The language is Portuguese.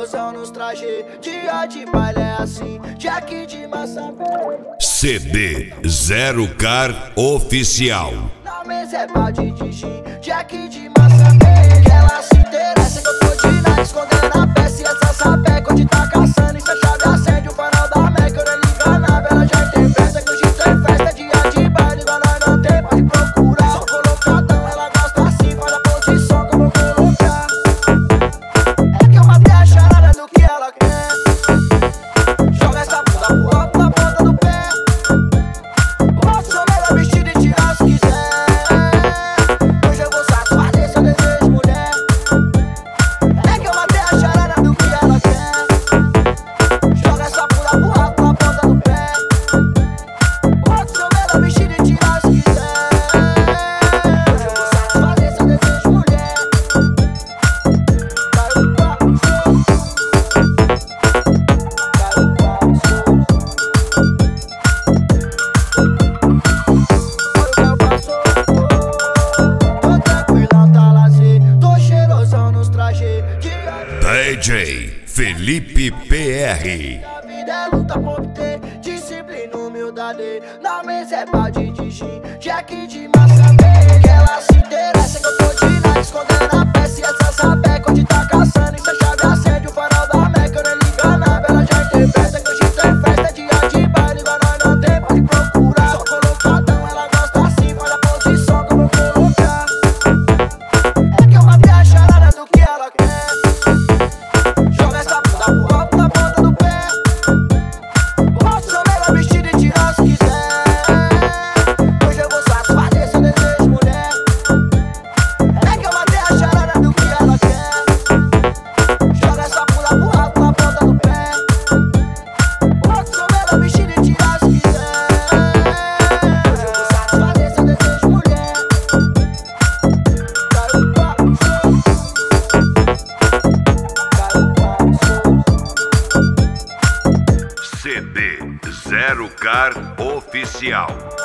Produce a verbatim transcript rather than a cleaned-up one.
cheirosão nos traje. Dia de baile é assim, Jack de massa. C D Zero Car Oficial. Na mesa é balde de gin, Jack de massa. Que ela se interessa que eu tô de nada, escondendo a peça e essa sapeca onde tá caçando. E se a chave acende o farol da Meca, eu nem liga nada, ela já interpreta que hoje tem festa, dia de baile, igual nós não tem, pode procurar. Só colocadão, ela gosta assim, faz a posição que eu vou colocar. É que eu matei a charada do que ela quer. Joga essa bunda pro alto na ponta do pé. Posso ser melhor vestido e tirar se quiser. Hoje eu vou satisfazer seu desejo, mulher. É que eu matei a charada do que ela quer. Joga essa bunda pro alto na ponta do pé. Posso ser melhor vestido e tirar se quiser. Hoje eu vou satisfazer seu desejo, mulher. Caiu o papo, show. Caiu o papo, show. Foi o que passou. Tô tranquilão, tá lazer. Tô cheirosão nos traje. D J Felipe P R. A vida é luta por ter disciplina, humildade. Na mesa é balde de gin, Jack de massa. Que ela se interessa que eu tô de nada, escondendo a peça e essa sapeca onde tá caçando. E se a chave acende o farol da Meca, eu nem liga nada, ela já interpreta que hoje tem festa, dia de baile, igual nós não tem, pode procurar. Só colocadão, ela gosta assim, faz a posição que eu vou colocar. É que eu matei a charada do que ela quer. Joga essa bunda pro alto na ponta do pé. Posso ser melhor vestido e tirar se quiser. Hoje eu vou satisfazer seu desejo, mulher. É que eu matei a charada do que ela quer. Joga essa bunda pro alto na ponta do pé. Posso ser melhor vestido e tirar se quiser. Hoje eu vou satisfazer seu desejo, mulher. Caiu o papo, show. Caiu o papo, show. C D Zero Car Oficial.